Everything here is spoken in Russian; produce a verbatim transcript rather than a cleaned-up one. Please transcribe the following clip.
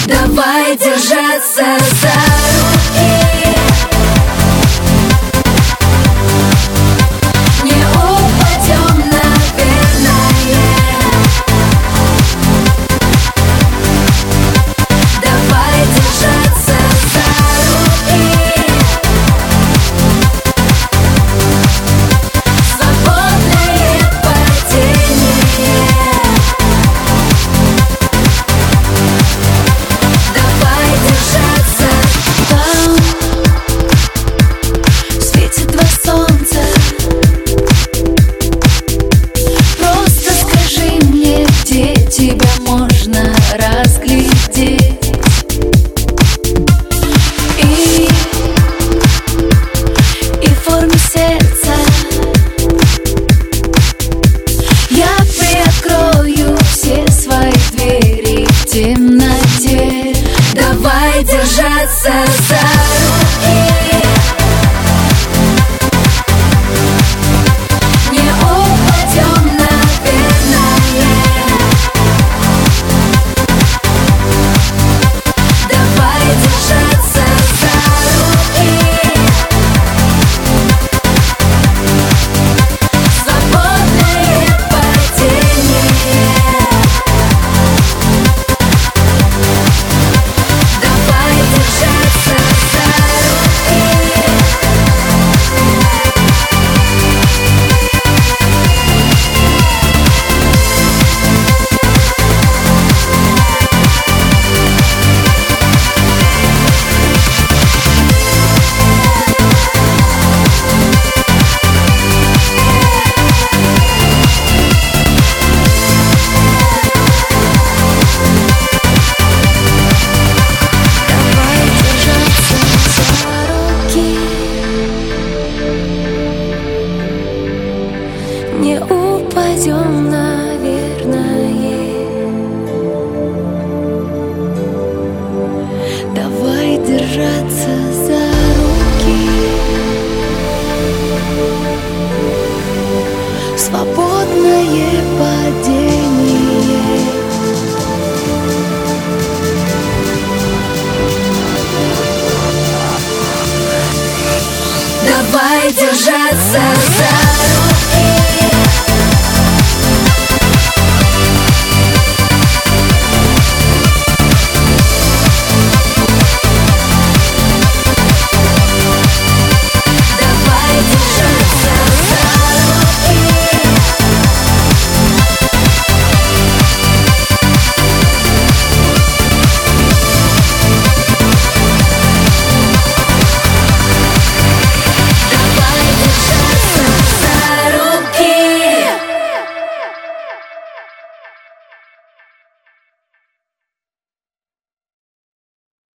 Давай держаться за руки. Не упадем, наверное. Давай держаться за руки. Свободное падение. Давай держаться. Там светит два солнца. Просто скажи мне, где тебя можно разглядеть. И, и в форме сердца я приоткрою все свои двери в темноте. Давай держаться за руки. Не упадем, наверное. Давай держаться за руки. Свободное падение. Давай держаться за руки. Давай держаться за руки. Не упадем, наверное. Давай держаться за руки. Свободное падение. Давай держаться